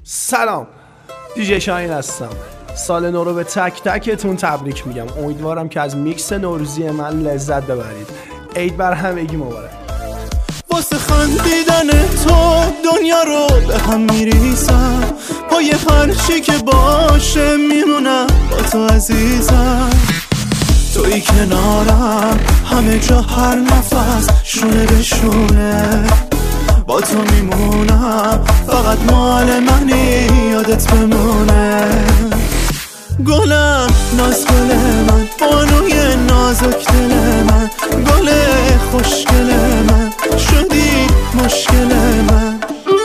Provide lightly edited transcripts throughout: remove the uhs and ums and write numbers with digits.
سلام، دیجی شاهین هستم. سال نو رو به تک تکتون تبریک میگم. امیدوارم که از میکس نوروزی من لذت ببرید. عید بر همگی مبارک. واسه خندیدن تو دنیا رو به هم میریزم، پای هر چی که باشه میمونم با تو عزیزم. توی کنارم همه جا هر نفس شونه به شونه، با تو میمونم فقط مال منی یادت بمونه. گلم ناز گل من، بانوی نازک دل من، گل خوشگل من، شدی مشکل من.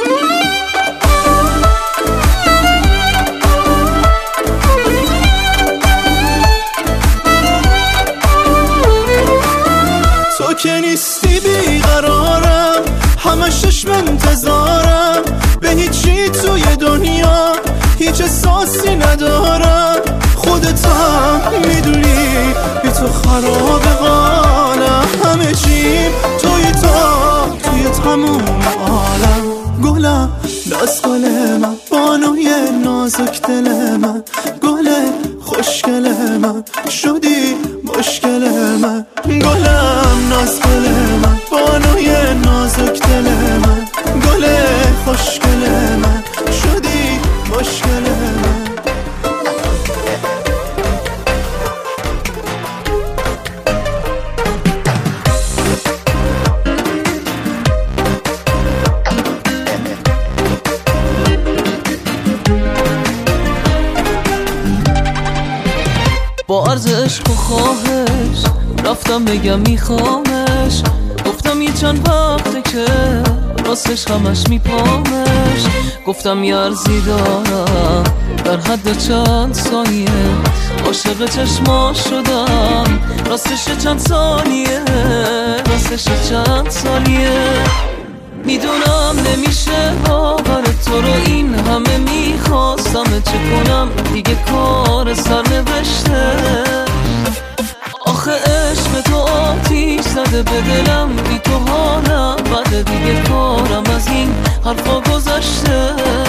تو که نیستی بیقرارم، همش چشم انتظارم، به هیچی توی دنیا هیچ احساسی ندارم. خودت هم میدونی بی تو خراب قالم، همه چیم توی تموم عالم. گلم ناز گل من، بانوی نازک دل من، گل خوشگل من، شدی مشکل من. گلم ناز گل من، بانوی نازک دل من، گل خوشگل من، شدی مشکل من. با عرض عشق و خواهش رفتم بگم میخوامش، گفتم یه چند وقته که راستش همش میپامش. گفتم یه عرضی دارم در حد چند ثانیه، عاشق چشماش شدم راستش چند ثانیه، راستش چند ثانیه. میدونم نمیشه باور تو رو، این همه میخواستم چه کنم دیگه کار سرنوشته. آخه عشق تو آتیش زده به دلم، بی تو حالم بده دیگه کارم از این حرفا گذشته.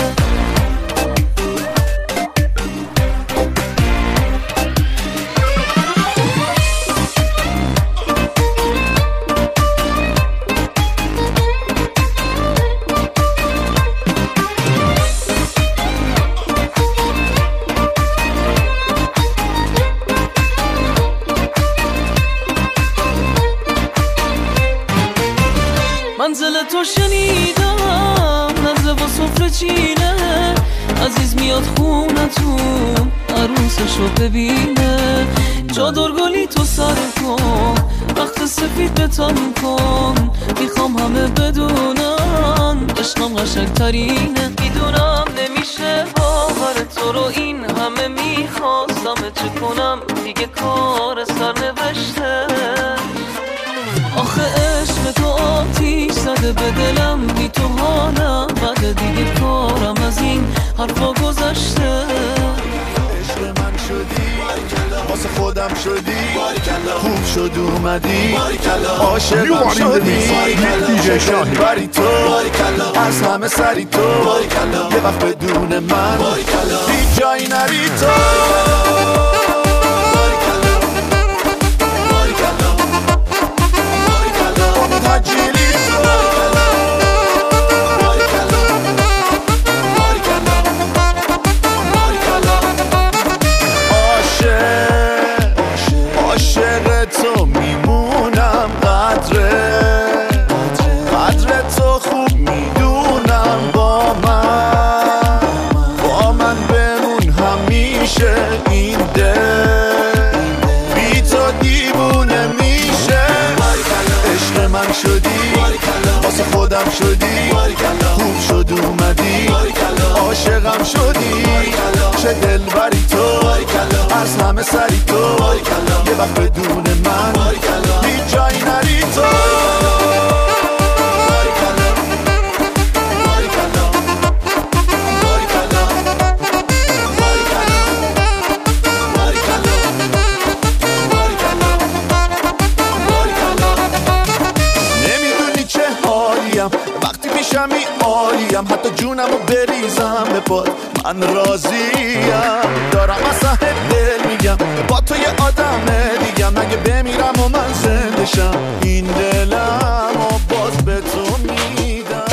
منزل تو شنیدم نزله و سفره چینه، عزیز میاد خونتون عروسشو ببینه. چادرگلی تو سر کن، وقت سفید بتن کن، میخوام همه بدونن عشقم قشنگ ترینه. میدونم نمیشه باور تو رو، این همه میخواستم چه کنم دیگه کار سرنوشته. آخه عشق تو آتیش زده به دلم، بی تو حالم بده دیگه کارم از این حرفا گذشته. عشق من شدی، واسه خودم شدی، خوب شد اومدی، عاشقم شدی. شکل بری تو از همه سری تو، یه وقت بدون من هیچ جایی نری تو. عاشق تو میمونم، قدر تو خوب میدونم. با من بمون همیشه، این دل بی تو دیوونه میشه. عشق من شدی، واسه خودم شدی، خوب شد اومدی، عاشقم شدی. چه دلبری تو از همه سری تو، یه وقت بدون من هیچ جایی نری تو. نمیدونی چه حالیم وقتی پیشمی عالیم، حتی جونمو بریزم به پات من راضیم دارم از ته دل میگم با تو یه آدمه دیگم اگه بمیرم و من زنده شم این دلم و باز به تو میدم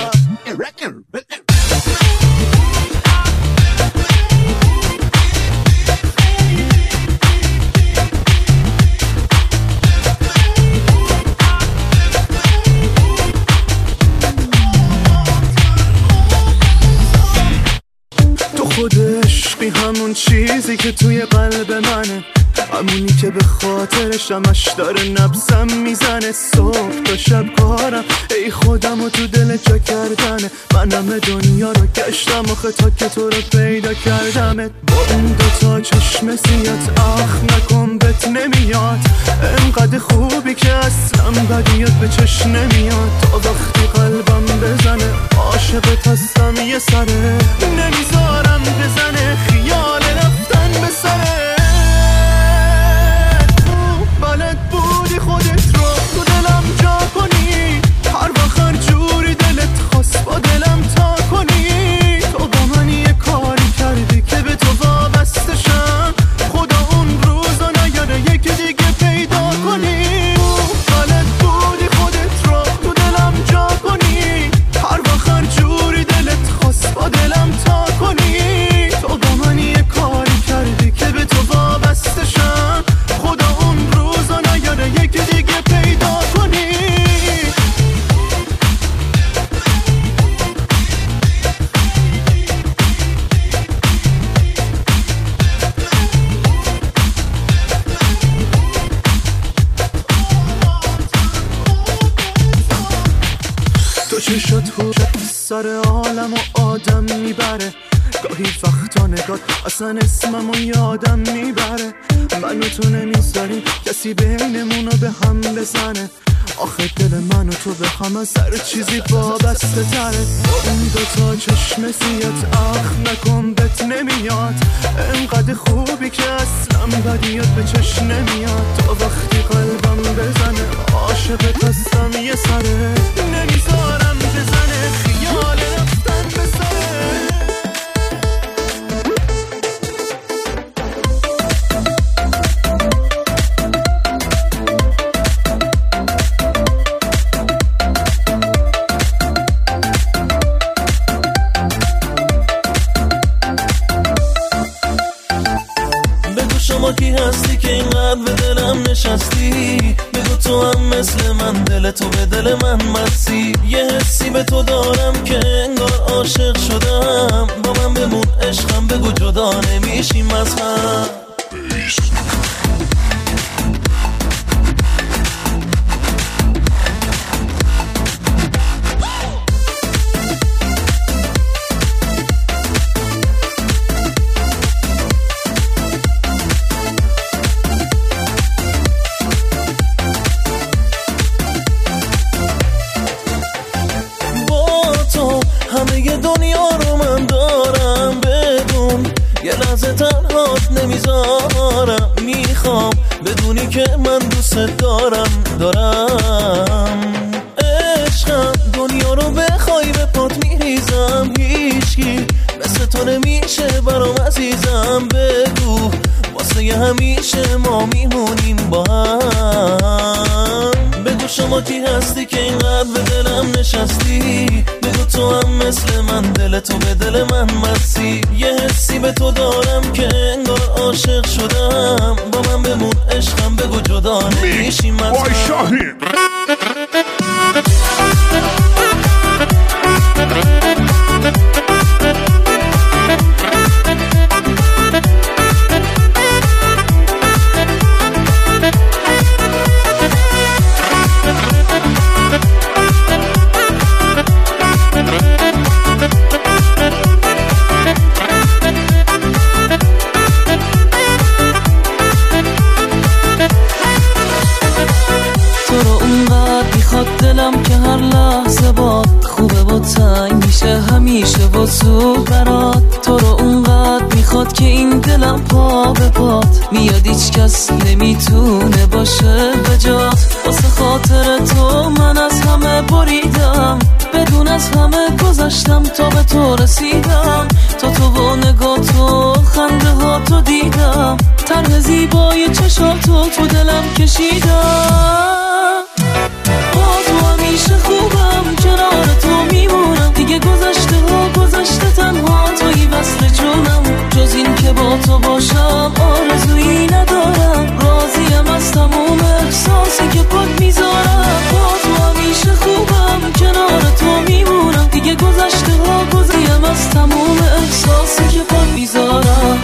خود عشقی همون چیزی که توی قلب منه همونی که به خاطرش همش داره نبضم میزنه صبح تا شب کارم ای خودم و تو دل جا کردنه من همه دنیا رو گشتم آخه تا که تو رو پیدا کردمت با اون دوتا چشم سیات اخ نکن بهت نمیاد انقدر خوبی که اصلا بدیت به چشم نمیاد تا وقتی قلبم بزنه عاشقت هستم یه سره نمیذارم بزنه خیال رفتن به سره بلد بودی خودت رو تو دلم جا کنی هر وقت هر جوری دلت خواست با دلم تا کنی تو با من یه کاری کردی که به تو وابسته شم خدا اون روزا نیاره یکی دیگه پیدا کنی بلد بودی خودت رو تو دلم جا کنی هر وقت هر جوری دلت خواست با دلم تا کنی تو با من یه کاری کردی که به تو وابسته شم خدا اون روزا نیاره یکی دیگه پیدا کنی تو چشات سر عالم و آدم میبره گاهی وقتا نگات اصلا اسممو یادم میبره من و تو نمیذاریم کسی بینمونو به هم بزنه آخه دل من و تو به هم از هر چیزی وابسته تره با اون دوتا چشم سیات اخ نکن بهت نمیاد انقدر خوبی که اصلا بدیات به چشم نمیاد تا وقتی قلبم بزنه عاشقت هستم یه سره نمیذارم بزنه خیال رفتن به سره شما کی هستی که اینقدر به دلم نشستی بگو تو هم مثل من دل تو به دل من مسی یه حسی به تو دارم که انگار عاشق شدم با من بمون عشقم بگو جدا نمیشیم از هم همه دنیا رو من دارم بدون یه لحظه تنهات نمیذارم میخوام بدونی که من دوست دارم عشقم دنیا رو بخوای به پات میریزم هیچکی مثل تو نمیشه برام عزیزم بگو واسه همیشه ما میمونیم با هم بگو شما کی هستی که اینقدر به دلم نشستی بگو تو هم مثل من دل تو به دل من مسی یه حسی به تو دارم که انگار عاشق شدم با من بمون عشقم بگو جدا نمیشیم از هم و سود برات، تو رو اونقدر میخواد که این دلم پا به پات میاد، هیچ کس نمیتونه باشه به جات. واسه خاطر تو من از همه بریدم، بدون از همه گذشتم تا به تو رسیدم. تا تو و نگاه تو خنده ها تو دیدم، طرح زیبای چشاتو تو دلم کشیدم. با تو همیشه خوبم، کنار تو میمونم، دیگه گذشته ها گذشته، تنها توی وصل جونم. جز این که با تو باشم آرزویی ندارم، راضیم از تموم احساسی که پات میذارم. با تو همیشه خوبم، کنار تو میمونم، دیگه گذشته ها گذشته، از تموم احساسی که پات میذارم.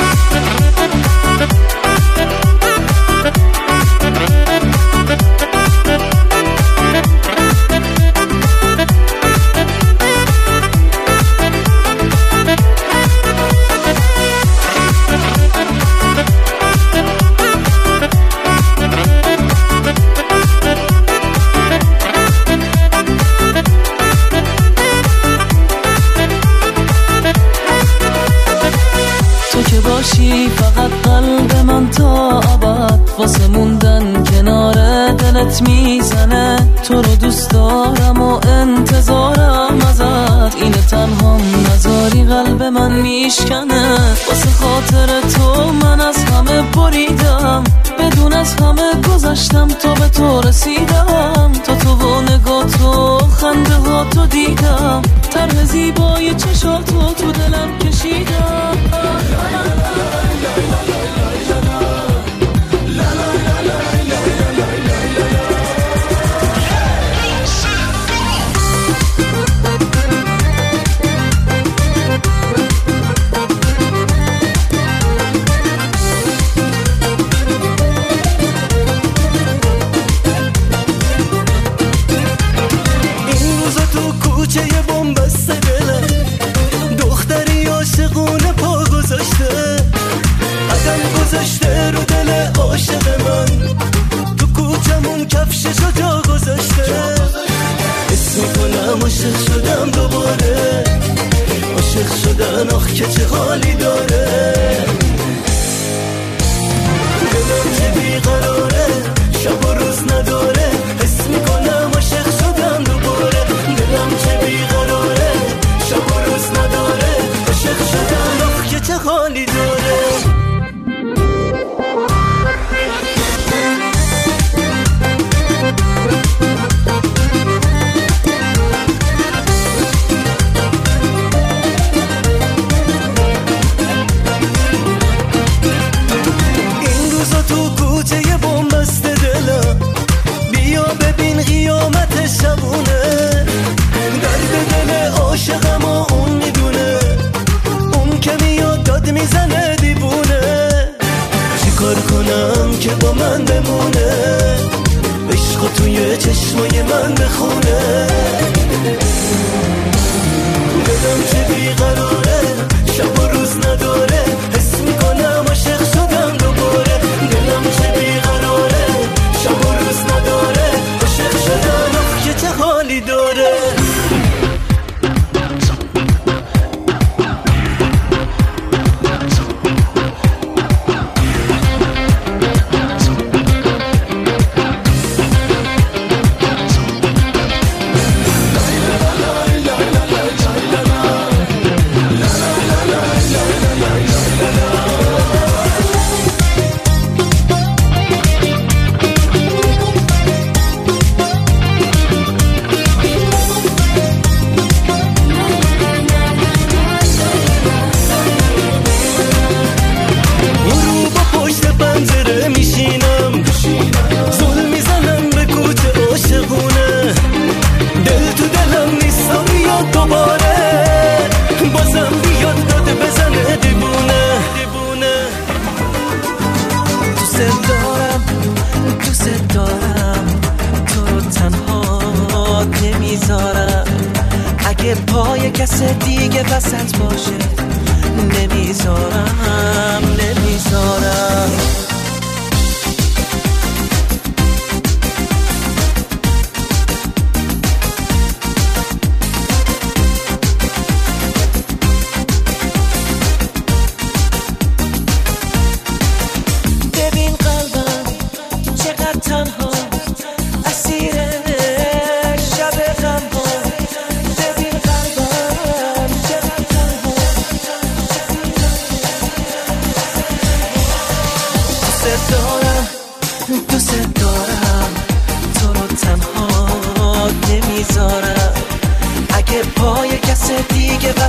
فقط قلب من تا ابد واسه موندن کنار دلت میزنه. تو رو دوست دارم و انتظارم ازت، اینه تنها نذاری قلب من میشکنه. واسه خاطر تو من از همه بریدم، بدون از همه گذشتم تا به تو رسیدم. تا تو و نگاه تو خنده ها تو دیدم، طرح زیبای چشاتو تو دلم کشیدم. عاشق شدم دوباره، عاشق شدن آخ که چه حالی داره. دلم که بیقراره، شب و روز نداره، حس میکنم عاشق شدم دوباره. دلم که بیقراره، شب و روز نداره، عاشق شدن آخ که چه حالی داره. عاشقم و اون میدونه، اون که میاد داد میزنه دیوونه. چیکار کنم که با من بمونه، عشقو توی چشمای من بخونه. دلم که بیقراره، شب و روز نداره، حس میکنم عاشق شدم دوباره. دلم که بیقراره، شب و روز نداره، عاشق شدم آخ که چه حالی داره. اگه پای کس دیگه وسط باشه نمیذارم.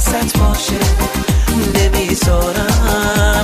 وسط باشه نمیذارم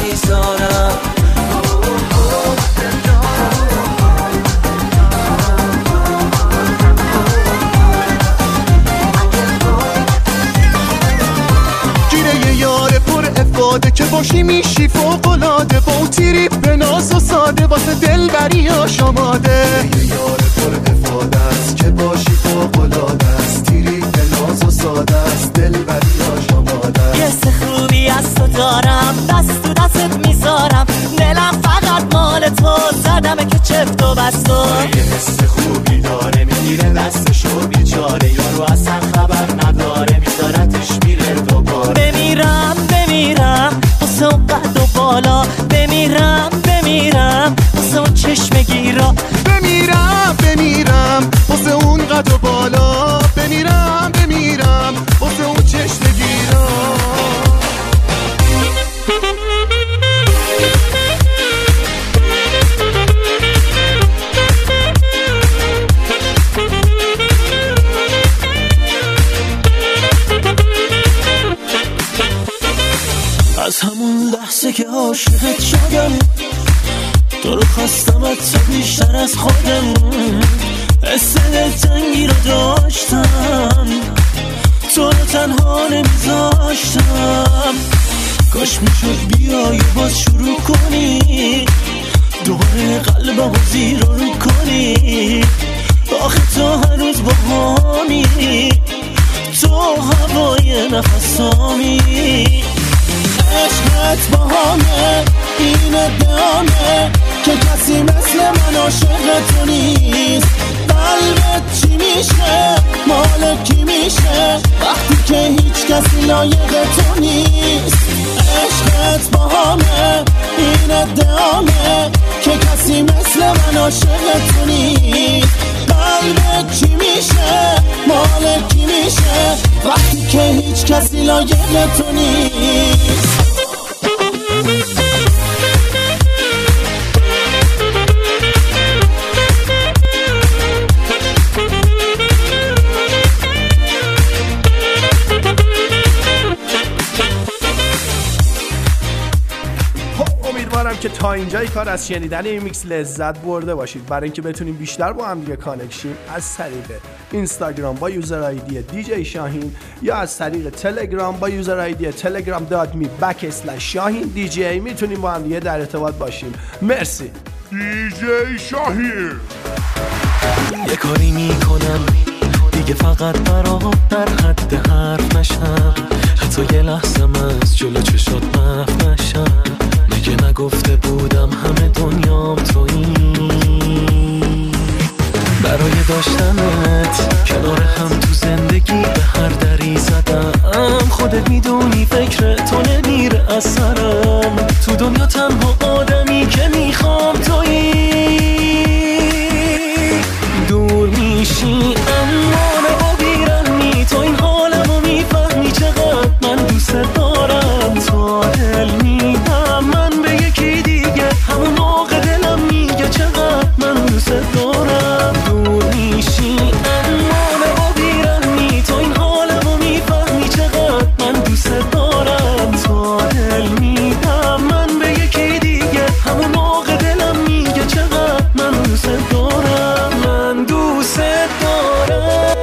گیره یه یار پر افاده که باشی میشی فوق‌العاده با اون تریپ ناز و ساده واسه دلبری آشاماده یه یار پر افاده است که باشی فوق‌العاده است تریپ ناز و ساده است دلبری آشاماده یه سه خوبی از تو دارم دست تو دستت میذارم دلم فقط مال تو زدمه که چفت و بستو یه حس خوبی داره میگیره دستشو بیچاره یارو اصلا خبر نداره میذارتش میره دوباره بمیرم واسه اون قد و بالا بمیرم واسه اون چشم گیرا بمیرم واسه اون قد و بالا بمیرم واسه اون چشم گیرا از همون لحظه که عاشقت شدم تو رو خواستم از تو بیشتر از خودم حس دلتنگی رو داشتم تو رو تنها نمیذاشتم کاش میشد بیای باز شروع کنی دوباره قلبم رو زیر رو کنی آخه تو هنوز با همی تو هوای نفسامی عشقت با همه این ادامه که کسی مثل من عاشق تو نیست قلبت چی میشه مال کی میشه وقتی که هیچ کسی لایق تو نیست عشقت با همه این ادامه که کسی مثل من عاشق تو نیست قلبت چی میشه مال کی میشه وقتی که هیچ کسی لایق تو نیست امیدوارم که تا اینجای کار از شنیدن این میکس لذت برده باشید. برای اینکه بتونیم بیشتر با هم دیگه کانکت شیم از طریق اینستاگرام با یوزر آیدی دیجی شاهین یا از طریق تلگرام با یوزر آیدی telegram.me/شاهین دیجی میتونیم با هم دیگه در ارتباط باشیم. مرسی دیجی شاهین. یه کاری میکنم دیگه فقط برات در حد حرف نشم حتی یه لحظه من از جلو چشات محو نشم مگه نگفته بودم همه دنیام تویی برای داشتنت کنار هم تو زندگی به هر دری زدم خودت میدونی فکر تو نمیره از سرم تو دنیا تنها آدمی که میخوام تویی دور میشی اما نبیرمی تو این حالمو میفهمی چقدر من دوست دارم تو دل میدم من به یکی دیگه همون موقع دلم میگه چقدر من دوست دارم دور میشی اما نبیرمی تو این حالمو میفهمی چقدر من دوست دارم تو دل میدم من به یکی دیگه همون موقع دلم میگه چقدر من دوست دارم من دوست دارم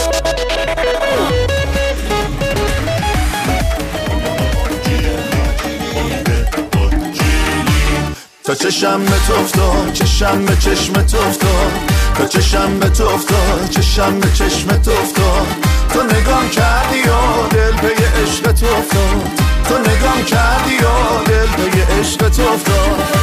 تا چشم به تو افتاد چشم به چشم تو افتاد تا چشم به تو افتاد چشم به چشم تو افتاد تو نگام کردی و دل پی عشق تو افتاد تو نگام کردی و دل پی عشق تو افتاد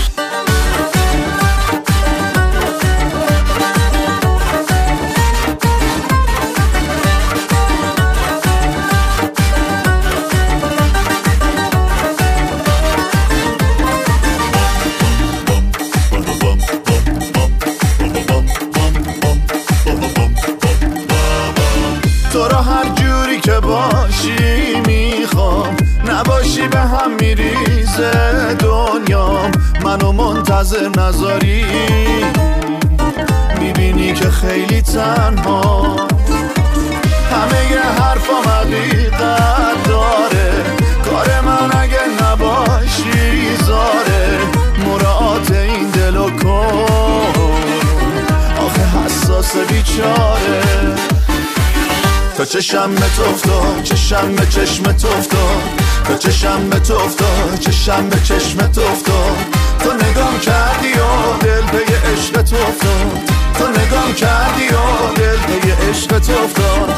تو را هر جوری که باشی میخوام نباشی به هم میریزه دنیام منو منتظر نذاری میبینی که خیلی تنها همه حرفام حقیقت داره، کار من اگه نباشی زاره، مراعات این دلو کن آخه حساس بیچاره. تا چشم به تو افتاد، چشم به چشم تو افتاد، تا چشم به تو افتاد، چشم به چشم تو افتاد، تو نگام کردی و دل پی عشق تو افتاد، تو نگام کردی و دل پی عشق تو افتاد.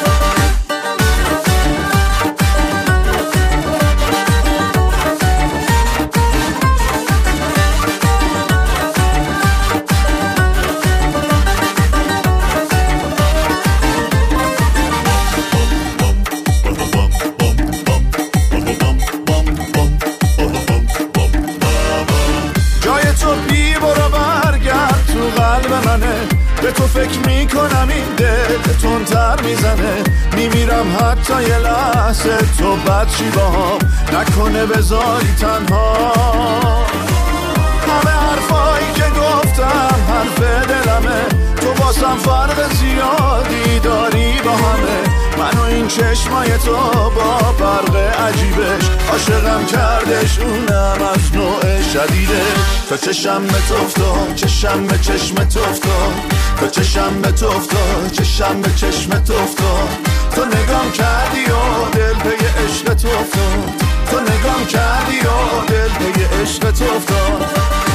به تو فکر میکنم این دل تندتر میزنه، میمیرم حتی یه لحظه تو بدشی باهام، نکنه بذاری تنها. همه حرفایی که گفتم حرف دلمه، تو واسم فرق زیادی داری با همه. من و این چشمای تو با فرق عجیبش، عاشقم کردش اونم از نوع شدیدش. تا چشم به تو افتاد، چشم به چشم تو افتاد، تا چشم به تو افتاد، چشم به چشم تو افتاد، تو نگام کردی و دل پی عشق تو افتاد، تو نگام کردی و دل پی عشق تو افتاد.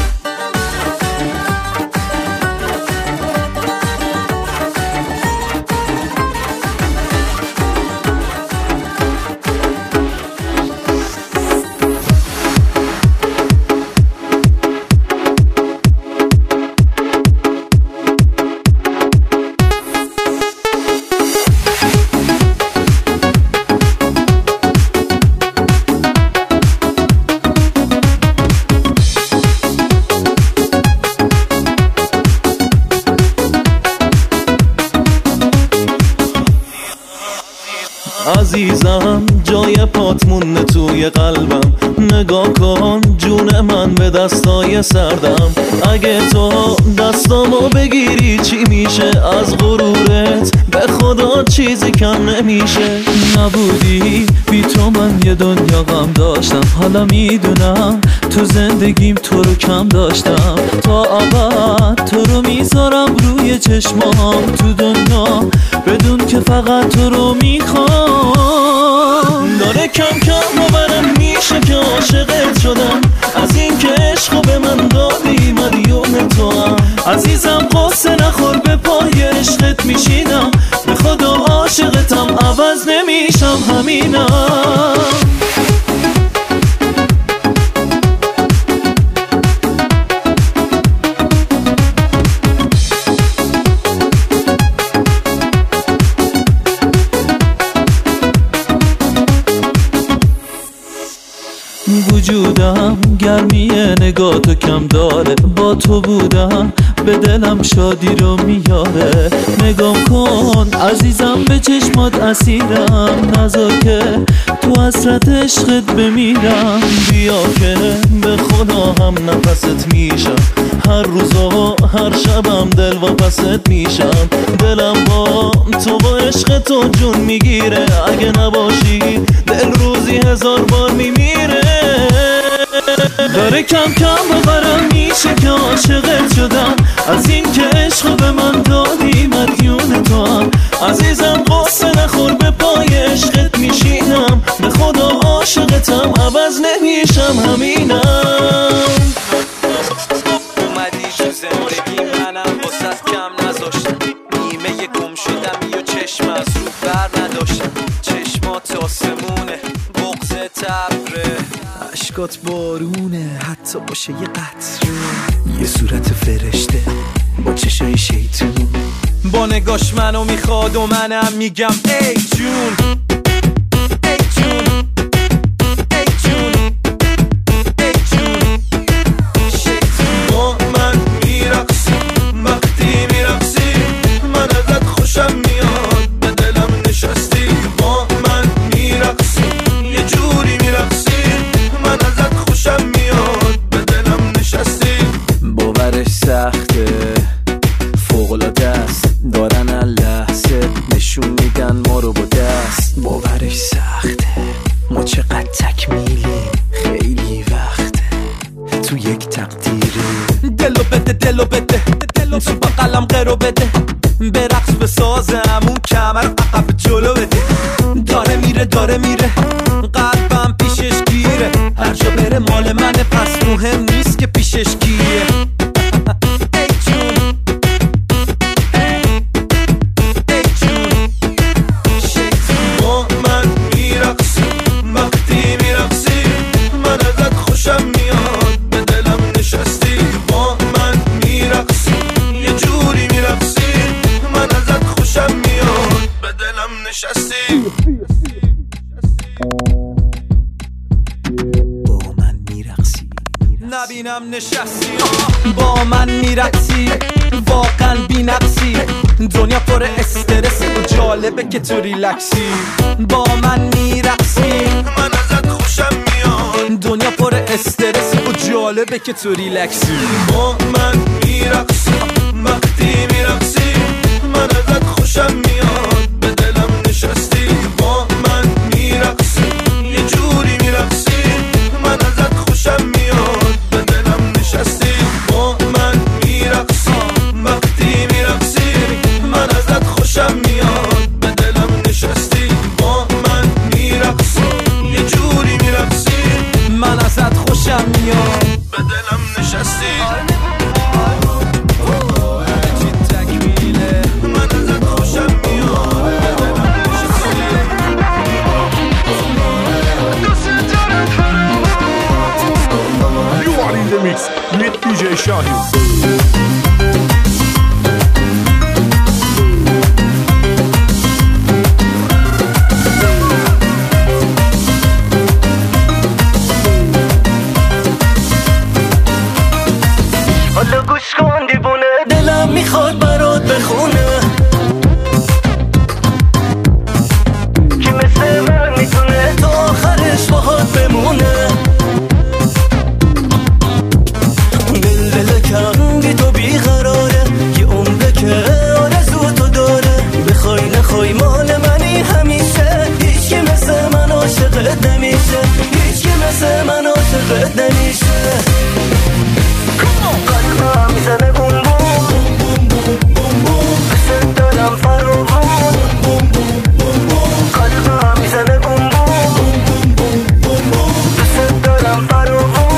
عزیزم جای پات مونه توی قلبم، نگاه کن جون من به دستای سردم. اگه تو دستامو بگیری چی میشه؟ از غرورت به خدا چیزی کم نمیشه. نبودی بی تو من یه دنیا غم داشتم، حالا میدونم تو زندگیم تو رو کم داشتم. تا ابد تو رو میذارم روی چشمام تو دنیا، بدون که فقط تو رو میخوام. داره کم کم باورم میشه که عاشقت شدم، از این که عشقو به من دادی مدیون تو هم. عزیزم قصه نخور به پای عشقت میشینم، به خدا عاشقتم عوض نمیشم همینم. وجودم گرمی نگاه تو کم داره، با تو بودم به دلم شادی رو میاره. نگام کن عزیزم به چشمات اسیرم، نذار که تو حسرت عشقت بمیرم. بیا که به خدا هم نفست میشم، هر روز و هر شبم دل واپست میشم. دلم با تو با عشق تو جون میگیره، اگه نباشی دل روزی 1000 بار میمیره. داره کم کم باورم میشه که عاشقت شدم، از این که عشق به من دادی مدیون تو هم. عزیزم قصه نخور به پای عشقت میشینم، به خدا عاشقتم عوض نمیشم همینم. اومدی تو زندگی منم واسه کم نذاشتم، نیمه گم شدم یا چشم از رو بر نداشتم. چشمات آسمونه بغض تبره، عشقات بارونه حتی باشه یه قطره، یه صورت فرشته با چشای شیطون، با نگاش منو میخواد و منم میگم ای جون ای جون ای جون ای جون. با من میرقصی وقتی میرقصی، من ازت خوشم میاد به دلم نشستی. با من میرقصی یه جوری میرقصی، من ازت خوشم میاد به دلم نشستی. باورش سخته فوق‌العاده است، دارن لحظه نشون میدن ما رو با تکمیلی خیلی وقته تو یک تقدیری دلو بده تو با قلم قرو بده برقص به سازم اون کمر عقب جلو بده داره میره قلبم پیشش گیره هر جا بره مال منه پس مهم نیست که پیشش کیه با من میرقصی وقتی میرقصی من ازت خوشم میاد به دلم نشستی با من میرقصی یه جوری میرقصی من ازت خوشم میاد به دلم نشستی با من میرقصی نبینم نشستی با من میرقصی واقعا بی نقصی دنیا پر استرس و جالبه که تو ریلکسی با من میرقصی من ازت خوشم میاد دنیا پر استرس و جالبه که تو ریلکسی با من میرقصی وقتی میرقصی من ازت خوشم میاد به دلم نشستی با من میرقصی یه جوری میرقصی من ازت خوشم میاد به دلم نشستی با من میرقصی وقتی میرقصی من ازت خوشم میاد به دلم نشستی با من میرقصی یه جوری میرقصی من ازت خوشم میاد به دلم نشستی من ازت خوشم میاد به دلم نشستی You are in the mix with DJ Shahin. حالا گوش کن دیوونه دلم میخواد برات بخونه که مثل من میتونه تا آخرش باهات بمونه دل کندی تو بیقراره یه عمره که آرزو تو داره بخوای نخوای مال منی همیشه هیچ که مثل من عاشقت نمیشه هیچ که مثل من عاشقت نمیشه قلبم میزنه بوم بوم بسه دارم فراغون قلبم میزنه بوم بوم بسه دارم فراغون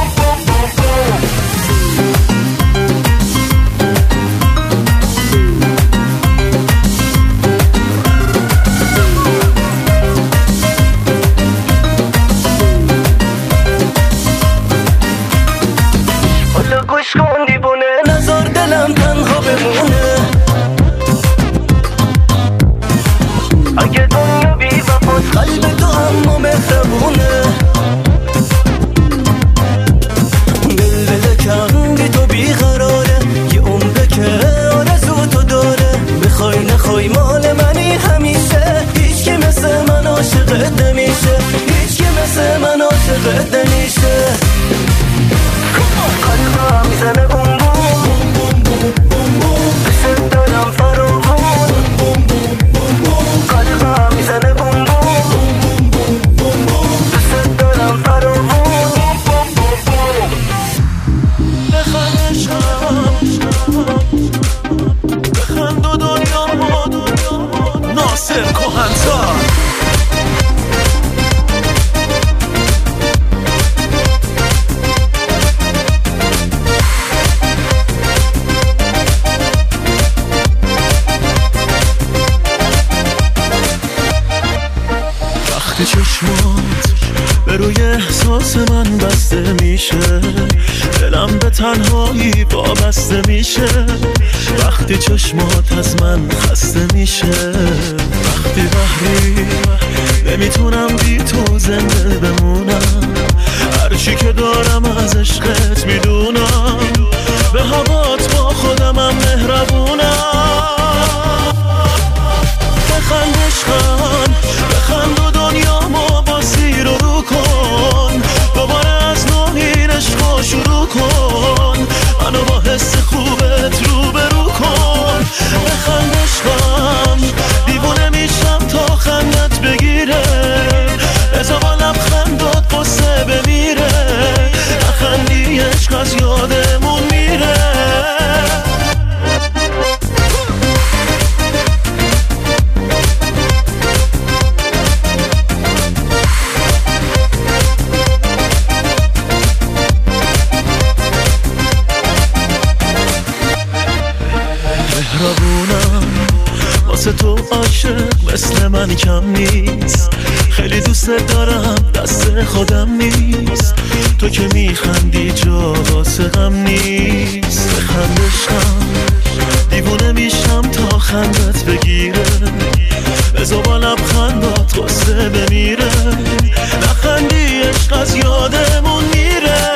حالا گوش کن دیوونه نذار دلم تنها بمونه اگه دنیا بی وفاست قلب تو اما مهربونه دل کندی تو بیقراره یه عمره که آرزو تو داره بخوای نخوای مال منی همیشه هیچ که مثل من عاشقت نمیشه هیچ که مثل من عاشقت نمیشه قلبم میزنه بوم بوم بسه دارم فراغون قلبم میزنه بوم بوم بسه دارم فراغون بخند عشقم بخند و دنیا ناصر کهن‌زاد وقتی چشمات به روی احساس من بسته میشه دلم به تنهایی وابسته میشه وقتی چشمات از من خسته میشه وقتی بحری نمیتونم بی تو زنده بمونم هرچی که دارم از عشقت میدونم به هوات با خودمم مهربونم بخند عشقم بخند و دنیامو با زیر و رو کن دوباره از نو این عشقو شروع کن منو با حس خوبت روبرو کن بخند عشقم دیوونه میشم تا خندت بگیره بذار با لبخند مثل من کم نیست. خیلی دوست دارم دست خودم نیست. تو که میخندی جا واسه غم نیست. بخندشم دیوونه میشم تا خندت بگیره. بزا با لبخندات غصه بمیره. نخندی عشق از یادمون میره.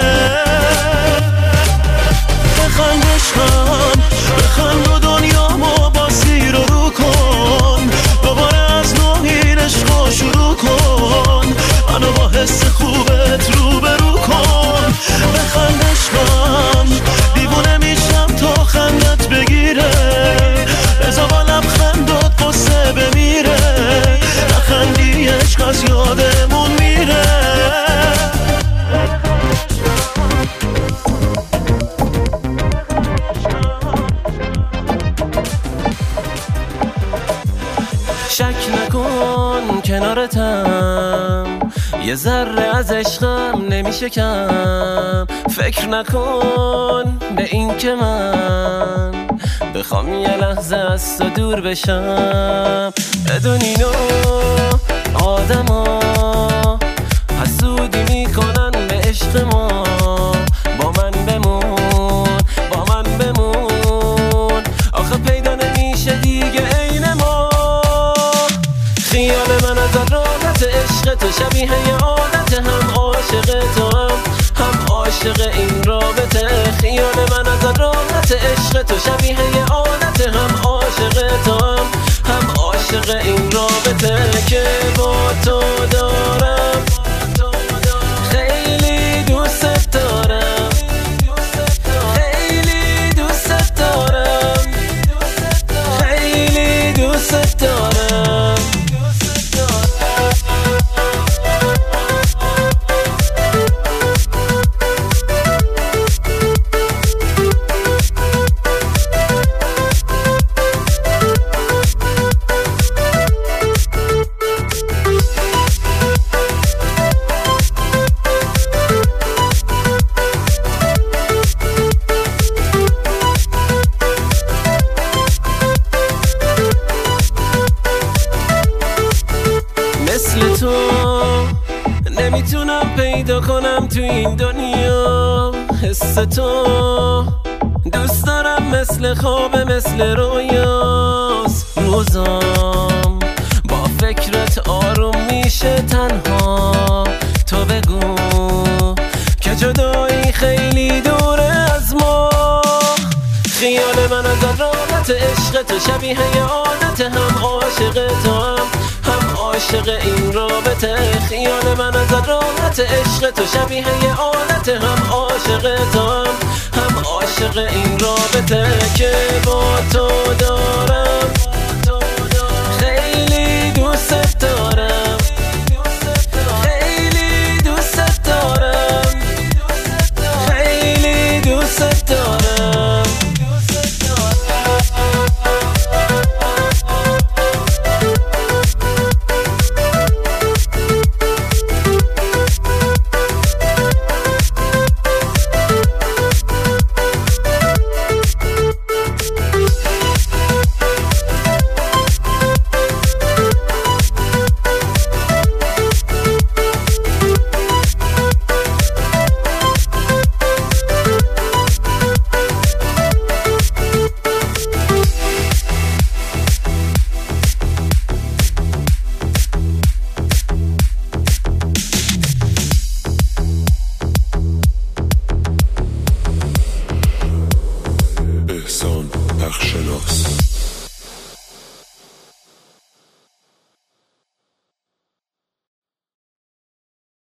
بخندشم بخند و دنیامو با سیر رو کن. دوباره از نو این عشقو شروع کن. منو با حس خوبت روبرو کن. بخندشم دیوونه میشم تا خندت بگیره. بزا با لبخندات غصه بمیره. نخندی عشق از یادمون میره. شک نکن کنارتم، یه ذره از عشقم نمیشه کم. فکر نکن به این که من بخوام یه لحظه از تو دور بشم. بدون اینو آدما حسودی میکنن به عشق ما. با من بمون با من بمون، آخه پیدا نمیشه دیگه عین ما. خیال من از راحت عشق تو شبیه یه عادت، هم عاشق تو هم عاشق این رابطه. خیال من از راحت عشق تو شبیه یه عادت، هم عاشق تو هم عاشق این رابطه که با تو دارم. خیلی دوست دارم، خیلی دوست دارم، خیلی دوست دارم. مثل تو نمیتونم پیدا کنم تو این دنیا. حس تو دوست دارم مثل خواب مثل رویاست. روزام با فکرت آروم میشه تنها. تو بگو که جدایی خیلی دوره از ما. خیال من از راحت عشق تو شبیه یه عادت، هم عاشق تو هم عاشق این رابطه. خیال من از راحت عشق تو شبیه یه عادت، هم عاشق تو هم عاشق این رابطه که با تو دارم.